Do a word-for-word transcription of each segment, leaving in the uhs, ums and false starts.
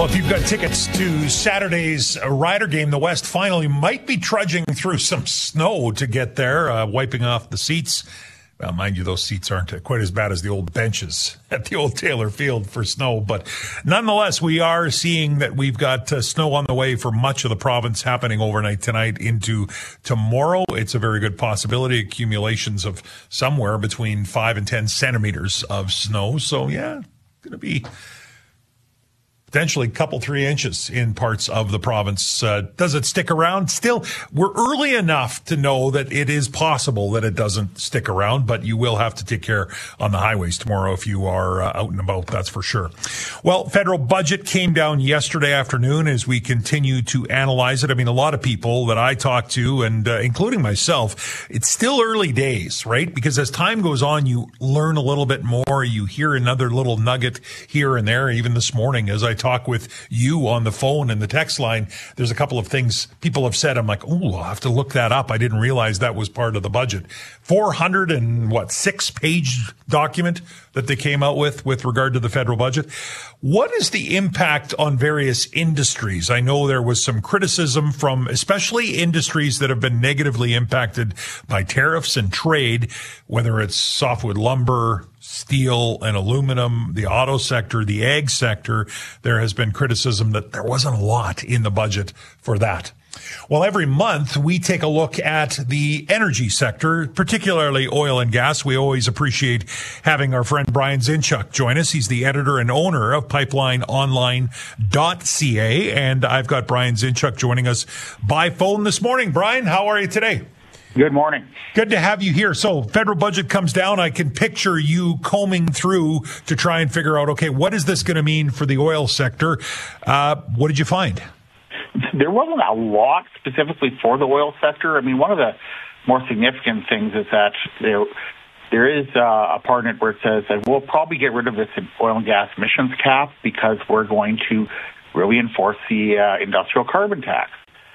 Well, if you've got tickets to Saturday's Rider game, the West finally might be trudging through some snow to get there, uh, wiping off the seats. Well, mind you, those seats aren't quite as bad as the old benches at the old Taylor Field for snow. But nonetheless, we are seeing that we've got uh, snow on the way for much of the province happening overnight tonight into tomorrow. It's a very good possibility. Accumulations of somewhere between five and ten centimeters of snow. So, yeah, going to be potentially a couple, three inches in parts of the province. Uh, does it stick around? Still, we're early enough to know that it is possible that it doesn't stick around, but you will have to take care on the highways tomorrow if you are uh, out and about, that's for sure. Well, federal budget came down yesterday afternoon as we continue to analyze it. I mean, a lot of people that I talk to, and uh, including myself, it's still early days, right? Because as time goes on, you learn a little bit more. You hear another little nugget here and there. Even this morning, as I talk with you on the phone and the text line, there's a couple of things people have said. I'm like, oh, I'll have to look that up. I didn't realize that was part of the budget. four hundred and what, six page document that they came out with with regard to the federal budget. What is the impact on various industries? I know there was some criticism from especially industries that have been negatively impacted by tariffs and trade, whether it's softwood lumber, steel and aluminum, the auto sector, the ag sector. There has been criticism that there wasn't a lot in the budget for that. Well, every month we take a look at the energy sector, particularly oil and gas. We always appreciate having our friend Brian Zinchuk join us. He's the editor and owner of pipeline online dot c a. And I've got Brian Zinchuk joining us by phone this morning. Brian, how are you today? Good morning. Good to have you here. So federal budget comes down. I can picture you combing through to try and figure out, okay, what is this going to mean for the oil sector? Uh, what did you find? There wasn't a lot specifically for the oil sector. I mean, one of the more significant things is that there there is uh, a part in it where it says that we'll probably get rid of this oil and gas emissions cap because we're going to really enforce the uh, industrial carbon tax.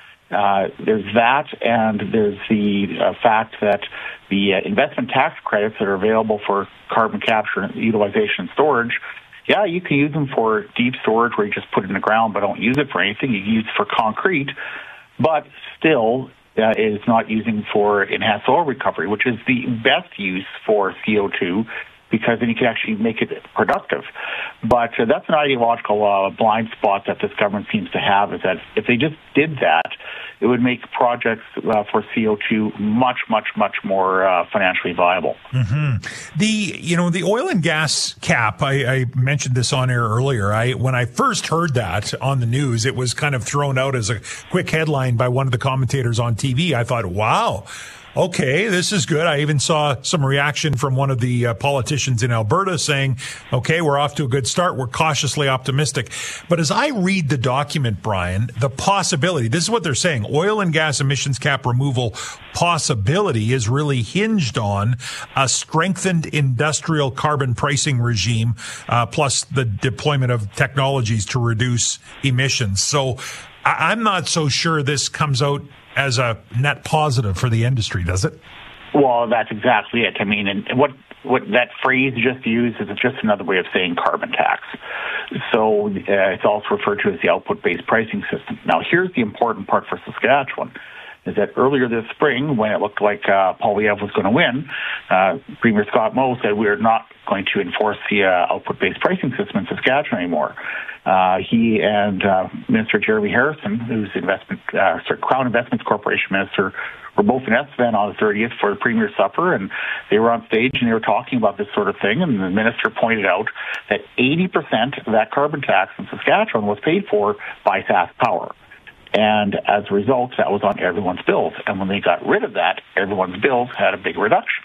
Uh, there's that, and there's the uh, fact that the uh, investment tax credits that are available for carbon capture, utilization, and storage, yeah, you can use them for deep storage where you just put it in the ground but don't use it for anything. You can use it for concrete, but still uh, it is not using for enhanced oil recovery, which is the best use for C O two, because then you can actually make it productive. But uh, that's an ideological uh, blind spot that this government seems to have, is that if they just did that, it would make projects uh, for C O two much, much, much more uh, financially viable. Mm-hmm. The, you know, the oil and gas cap, I, I mentioned this on air earlier. I, when I first heard that on the news, it was kind of thrown out as a quick headline by one of the commentators on T V. I thought, wow. Okay, this is good. I even saw some reaction from one of the uh, politicians in Alberta saying, okay, we're off to a good start. We're cautiously optimistic. But as I read the document, Brian, the possibility, this is what they're saying, oil and gas emissions cap removal possibility is really hinged on a strengthened industrial carbon pricing regime, uh, plus the deployment of technologies to reduce emissions. So I- I'm not so sure this comes out as a net positive for the industry, does it? Well, that's exactly it. I mean, and what what that phrase just used is just another way of saying carbon tax. So uh, it's also referred to as the output-based pricing system. Now, here's the important part for Saskatchewan, is that earlier this spring, when it looked like uh, Poilievre was going to win, uh, Premier Scott Moe said we're not going to enforce the uh, output-based pricing system in Saskatchewan anymore. Uh, he and uh, Minister Jeremy Harrison, who's investment, uh, sorry, Crown Investments Corporation Minister, were both in Estevan on the thirtieth for the Premier's Supper, and they were on stage and they were talking about this sort of thing, and the minister pointed out that eighty percent of that carbon tax in Saskatchewan was paid for by Sask Power. And as a result, that was on everyone's bills. And when they got rid of that, everyone's bills had a big reduction.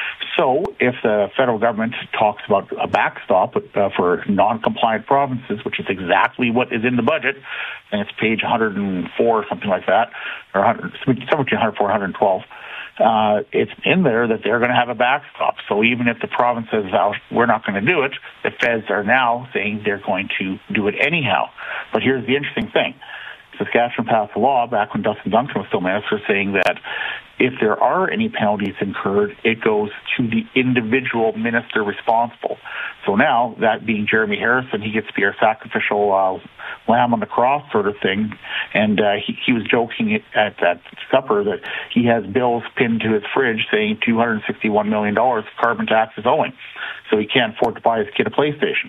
So if the federal government talks about a backstop uh, for non-compliant provinces, which is exactly what is in the budget, and it's page one hundred four or something like that, or one hundred, somewhere between one hundred four and one hundred twelve, uh, it's in there that they're going to have a backstop. So even if the province says, oh, we're not going to do it, the feds are now saying they're going to do it anyhow. But here's the interesting thing. Saskatchewan passed a law back when Dustin Duncan was still minister saying that if there are any penalties incurred, it goes to the individual minister responsible. So now, that being Jeremy Harrison, he gets to be our sacrificial uh, lamb on the cross sort of thing. And uh, he, he was joking at that supper that he has bills pinned to his fridge saying two hundred sixty-one million dollars carbon tax is owing. So he can't afford to buy his kid a PlayStation.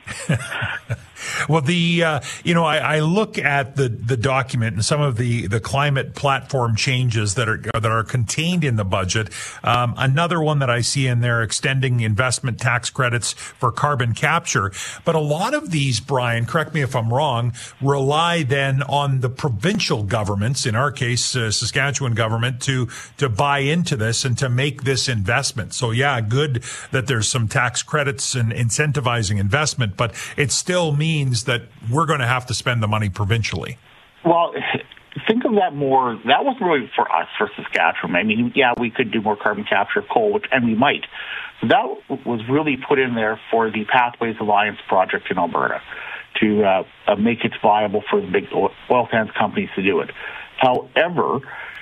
Well, the uh, you know, I, I look at the, the document and some of the, the climate platform changes that are that are contained in the budget. Um, another one that I see in there, extending investment tax credits for carbon capture. But a lot of these, Brian, correct me if I'm wrong, rely then on the provincial governments, in our case, uh, Saskatchewan government, to to buy into this and to make this investment. So yeah, good that there's some tax credits and incentivizing investment, but it still means that we're going to have to spend the money provincially. Well, think of that more, that was really for us, for Saskatchewan. I mean, yeah, we could do more carbon capture of coal, which, and we might. That was really put in there for the Pathways Alliance project in Alberta to uh, uh, make it viable for the big oil sands companies to do it. However,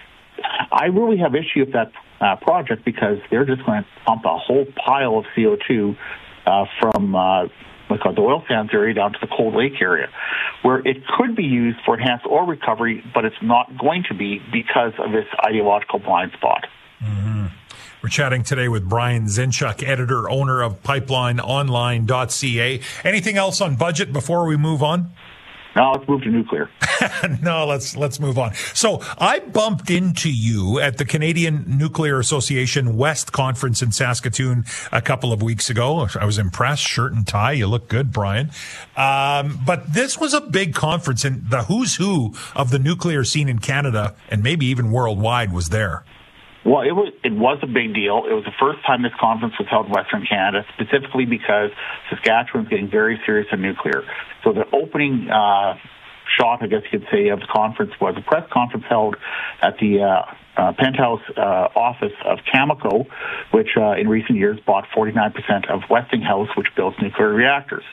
I really have issue with that uh, project because they're just going to pump a whole pile of C O two uh, from uh, like the oil sands area down to the Cold Lake area, where it could be used for enhanced oil recovery, but it's not going to be because of this ideological blind spot. Mm-hmm. We're chatting today with Brian Zinchuk, editor, owner of pipeline online dot c a. Anything else on budget before we move on? No, let's move to nuclear. no, let's let's move on. So I bumped into you at the Canadian Nuclear Association West Conference in Saskatoon a couple of weeks ago. I was impressed. Shirt and tie. You look good, Brian. Um, but this was a big conference, and the who's who of the nuclear scene in Canada and maybe even worldwide was there. Well, it was it was a big deal. It was the first time this conference was held in Western Canada, specifically because Saskatchewan's getting very serious on nuclear. So the opening uh, shot, I guess you could say, of the conference was a press conference held at the uh, uh, penthouse uh, office of Cameco, which uh, in recent years bought forty-nine percent of Westinghouse, which builds nuclear reactors.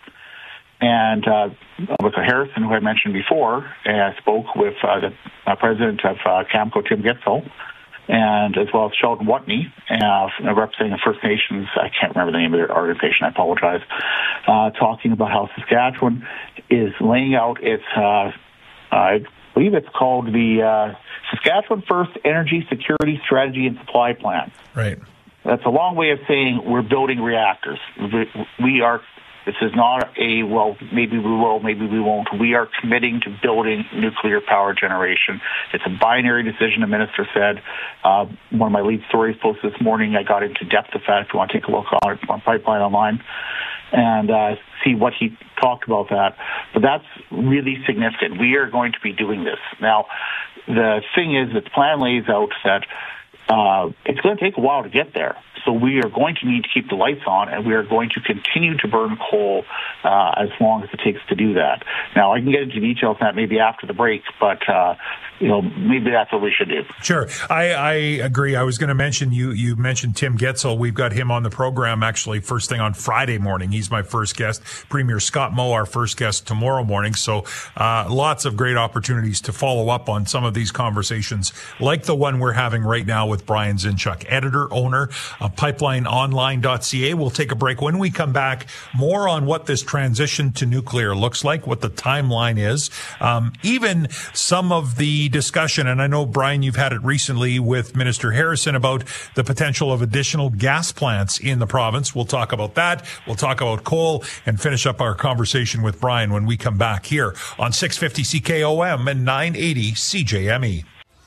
And uh, Michael Harrison, who I mentioned before, uh, spoke with uh, the uh, president of uh, Cameco, Tim Gitzel, and as well as Sheldon Watney, uh, representing the First Nations. I can't remember the name of their organization, I apologize, uh, talking about how Saskatchewan is laying out its, uh, I believe it's called the uh, Saskatchewan First Energy Security Strategy and Supply Plan. Right. That's a long way of saying we're building reactors. We are This is not a, well, maybe we will, maybe we won't. We are committing to building nuclear power generation. It's a binary decision, the minister said. Uh, one of my lead stories posted this morning, I got into depth of that. If you want to take a look on it on Pipeline Online and uh, see what he talked about that. But that's really significant. We are going to be doing this. Now, the thing is that the plan lays out that uh, it's going to take a while to get there. So we are going to need to keep the lights on, and we are going to continue to burn coal uh, as long as it takes to do that. Now, I can get into details on that maybe after the break, but uh, you know, maybe that's what we should do. Sure. I, I agree. I was going to mention, you You mentioned Tim Gitzel. We've got him on the program actually first thing on Friday morning. He's my first guest. Premier Scott Moe, our first guest tomorrow morning. So uh, lots of great opportunities to follow up on some of these conversations, like the one we're having right now with Brian Zinchuk, editor, owner of pipeline online dot c a. We'll take a break. When we come back, more on what this transition to nuclear looks like, what the timeline is, um, even some of the discussion, and I know, Brian, you've had it recently with Minister Harrison about the potential of additional gas plants in the province. We'll talk about that. We'll talk about coal and finish up our conversation with Brian when we come back here on six fifty C K O M and nine eighty C J M E.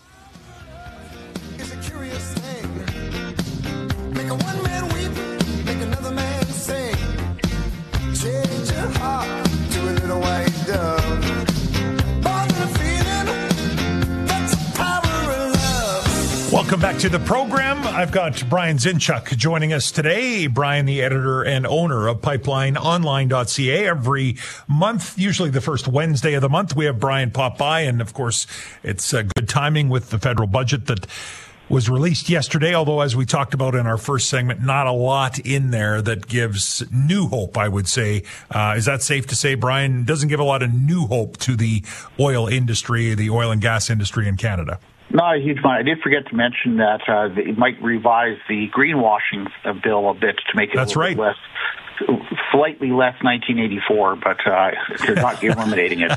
Welcome back to the program. I've got Brian Zinchuk joining us today. Brian, the editor and owner of pipeline online dot c a. Every month, usually the first Wednesday of the month, we have Brian pop by. And of course, it's uh, good timing with the federal budget that was released yesterday, although as we talked about in our first segment, not a lot in there that gives new hope, I would say. Uh, is that safe to say, Brian? Doesn't give a lot of new hope to the oil industry, the oil and gas industry in Canada. Not a huge amount. I did forget to mention that uh, it might revise the greenwashing bill a bit to make it That's a little right. bit less, slightly less nineteen eighty-four, but uh, they're not eliminating it.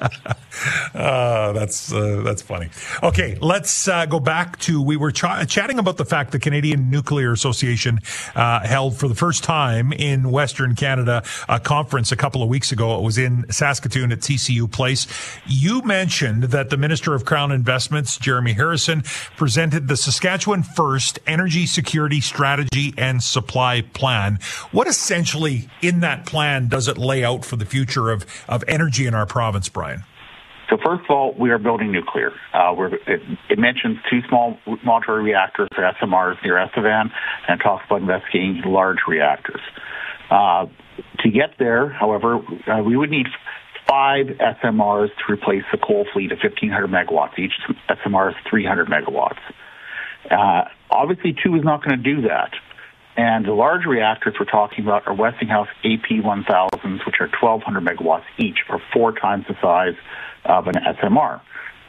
Uh, that's uh, that's funny. Okay, let's uh, go back to, we were ch- chatting about the fact the Canadian Nuclear Association uh, held for the first time in Western Canada a conference a couple of weeks ago. It was in Saskatoon at T C U Place. You mentioned that the Minister of Crown Investments, Jeremy Harrison, presented the Saskatchewan First Energy Security Strategy and Supply Plan. What essentially in that plan does it lay out for the future of, of energy in our province, Brian? So first of all, we are building nuclear. Uh, we're, it, it mentions two small modular reactors, or S M Rs, near Estevan, and talks about investigating large reactors. Uh, to get there, however, uh, we would need five S M Rs to replace the coal fleet of fifteen hundred megawatts. Each S M R is three hundred megawatts. Uh, obviously, two is not going to do that. And the large reactors we're talking about are Westinghouse A P one thousands, which are twelve hundred megawatts each, or four times the size of an S M R.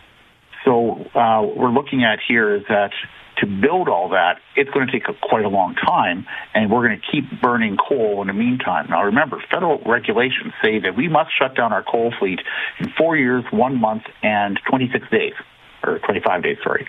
So uh, what we're looking at here is that to build all that, it's going to take a, quite a long time, and we're going to keep burning coal in the meantime. Now remember, federal regulations say that we must shut down our coal fleet in four years, one month, and twenty-six days, or twenty-five days, sorry.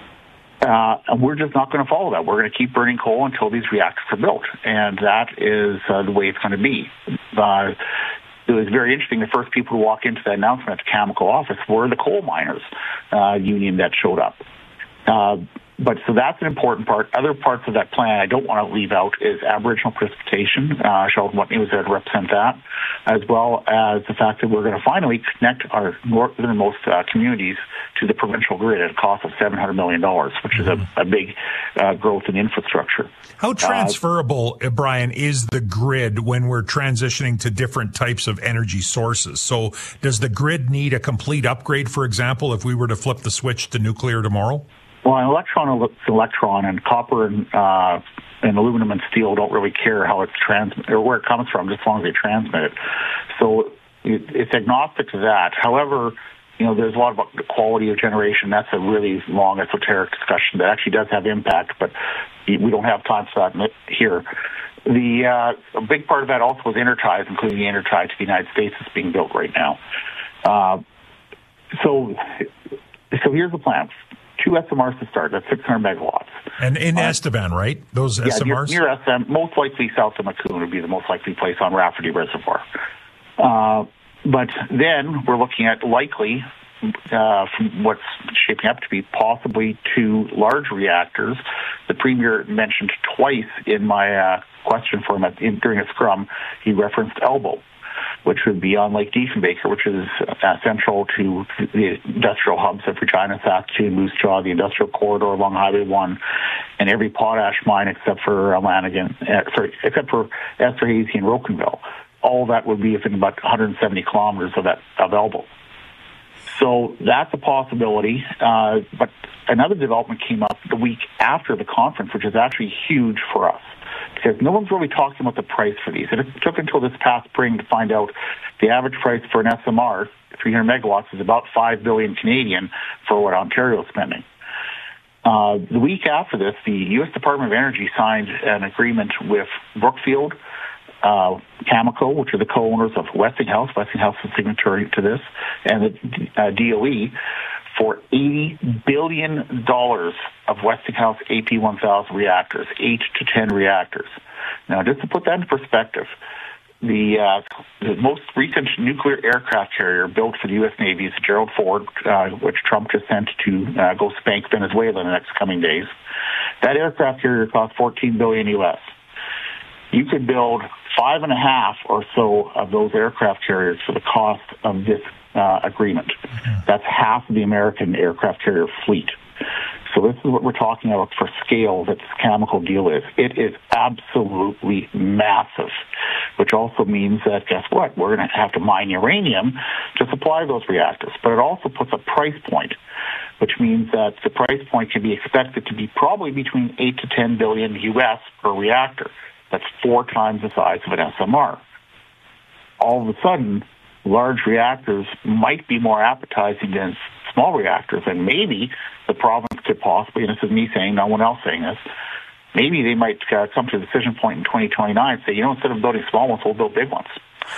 Uh, and we're just not going to follow that. We're going to keep burning coal until these reactors are built, and that is uh, the way it's going to be. Uh, It was very interesting. The first people to walk into that announcement at the Cameco office were the coal miners uh, union that showed up. Uh, but so that's an important part. Other parts of that plan I don't want to leave out is Aboriginal precipitation. Uh, Sheldon Whitney was there to represent that, as well as the fact that we're going to finally connect our northernmost uh, communities to the provincial grid at a cost of seven hundred million dollars, which is a, a big uh, growth in infrastructure. How transferable, uh, Brian, is the grid when we're transitioning to different types of energy sources? So does the grid need a complete upgrade, for example, if we were to flip the switch to nuclear tomorrow? Well, an electron is electron, and copper and, uh, and aluminum and steel don't really care how it's trans or where it comes from, just as long as they transmit it. So it, it's agnostic to that. However, you know, there's a lot about the quality of generation. That's a really long, esoteric discussion that actually does have impact, but we don't have time for that here. The uh, a big part of that also was interties, including the intertie to the United States that's being built right now. Uh, so, so here's the plan. Two S M Rs to start. That's six hundred megawatts. And in uh, Estevan, right? Those yeah, S M Rs? Near, near S M, most likely south of Macun would be the most likely place on Rafferty Reservoir. Uh, but then we're looking at likely, uh, from what's shaping up to be, possibly two large reactors. The Premier mentioned twice in my uh, question for him at, in, during a scrum, he referenced Elbow, which would be on Lake Diefenbaker, which is uh, central to the industrial hubs of Regina, Saskatoon, Moose Jaw, the industrial corridor along Highway one, and every potash mine except for uh, Lanigan, uh, sorry, except for Esterhazy and Rocanville. All of that would be within about one hundred seventy kilometers of that of Elbow. So that's a possibility. Uh, but another development came up the week after the conference, which is actually huge for us, because no one's really talking about the price for these. It took until this past spring to find out the average price for an S M R, three hundred megawatts, is about five billion Canadian for what Ontario is spending. Uh, the week after this, the U S Department of Energy signed an agreement with Brookfield, uh, Cameco, which are the co-owners of Westinghouse. Westinghouse is signatory to this, and the uh, D O E, for eighty billion dollars of Westinghouse A P one thousand reactors, eight to ten reactors. Now, just to put that in perspective, the, uh, the most recent nuclear aircraft carrier built for the U S Navy is Gerald Ford, uh, which Trump just sent to uh, go spank Venezuela in the next coming days. That aircraft carrier cost fourteen billion dollars U S. You could build five and a half or so of those aircraft carriers for the cost of this uh, agreement. That's half of the American aircraft carrier fleet. So this is what we're talking about for scale that this Cameco deal is. It is absolutely massive, which also means that, guess what? We're going to have to mine uranium to supply those reactors. But it also puts a price point, which means that the price point can be expected to be probably between eight to ten billion U S per reactor. That's four times the size of an S M R. All of a sudden, large reactors might be more appetizing than small reactors. And maybe the province could possibly, and this is me saying, no one else saying this, maybe they might uh, come to a decision point in twenty twenty-nine and say, you know, instead of building small ones, we'll build big ones.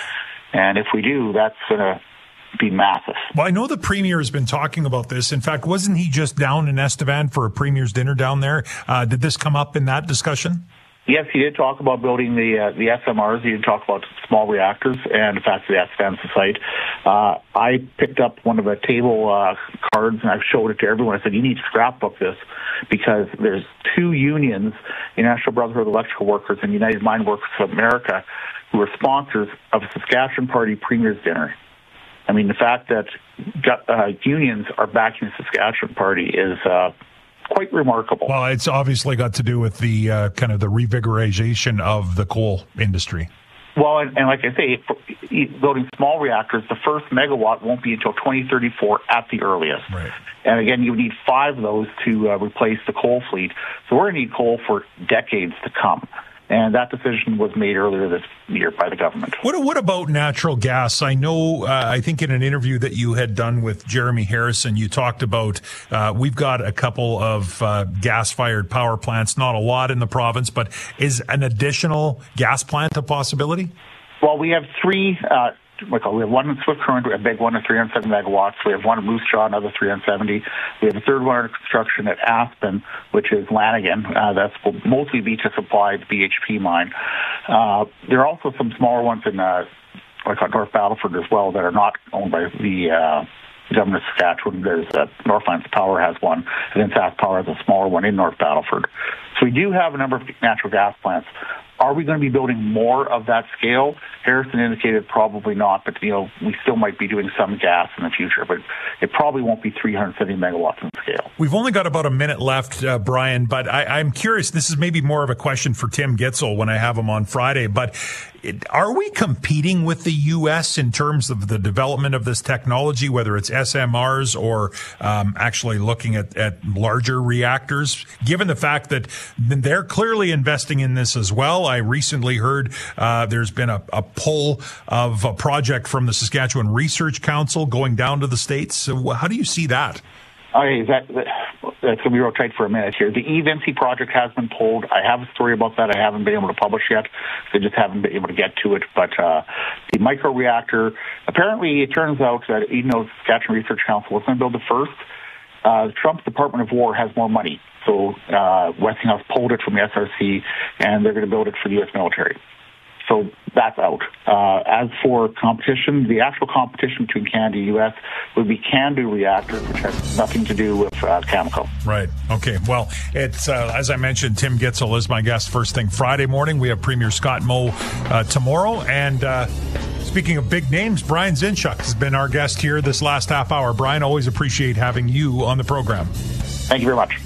And if we do, that's going to be massive. Well, I know the Premier has been talking about this. In fact, wasn't he just down in Estevan for a Premier's dinner down there? Uh, did this come up in that discussion? Yes, he did talk about building the uh, the S M Rs. He did talk about small reactors, and in fact, the Estevan site. Uh, I picked up one of the table uh, cards, and I showed it to everyone. I said, you need to scrapbook this, because there's two unions, the National Brotherhood of Electrical Workers and United Mine Workers of America, who are sponsors of a Saskatchewan Party Premier's dinner. I mean, the fact that uh, unions are backing the Saskatchewan Party is uh, quite remarkable. Well, it's obviously got to do with the uh, kind of the revigorization of the coal industry. Well, and, and like I say, building small reactors, the first megawatt won't be until twenty thirty-four at the earliest. Right. And again, you need five of those to uh, replace the coal fleet. So we're going to need coal for decades to come. And that decision was made earlier this year by the government. What, what about natural gas? I know, uh, I think in an interview that you had done with Jeremy Harrison, you talked about uh, we've got a couple of uh, gas-fired power plants, not a lot in the province, but is an additional gas plant a possibility? Well, we have three. Uh, we have one in Swift Current, we have a big one at three hundred seven megawatts. We have one in Moose Jaw, another three hundred seventy. We have a third one under construction at Aspen, which is Lanigan. Uh, that's will mostly be to supply the B H P mine. Uh, there are also some smaller ones in uh, like North Battleford as well that are not owned by the uh, government of Saskatchewan. There's uh, Northlands Power has one, and then Sask Power has a smaller one in North Battleford. So we do have a number of natural gas plants. Are we going to be building more of that scale? Harrison indicated probably not, but you know we still might be doing some gas in the future, but it probably won't be three hundred seventy megawatts in scale. We've only got about a minute left, uh, Brian, but I, I'm curious. This is maybe more of a question for Tim Gitzel when I have him on Friday, but it, are we competing with the U S in terms of the development of this technology, whether it's S M Rs or um, actually looking at, at larger reactors, given the fact that they're clearly investing in this as well? I recently heard uh, there's been a, a pull of a project from the Saskatchewan Research Council going down to the States. So how do you see that? Okay, that, that, that's going to be real tight for a minute here. The E V N C project has been pulled. I have a story about that I haven't been able to publish yet. They just haven't been able to get to it. But uh, the microreactor, apparently it turns out that even though the Saskatchewan Research Council was going to build the first, uh, Trump's Department of War has more money. So uh, Westinghouse pulled it from the S R C, and they're going to build it for the U S military. So that's out. Uh, as for competition, the actual competition between Canada and U S would be CANDU reactors, which has nothing to do with uh, Cameco. Right. Okay. Well, it's uh, as I mentioned, Tim Gitzel is my guest first thing Friday morning. We have Premier Scott Moe uh, tomorrow. And uh, speaking of big names, Brian Zinchuk has been our guest here this last half hour. Brian, always appreciate having you on the program. Thank you very much.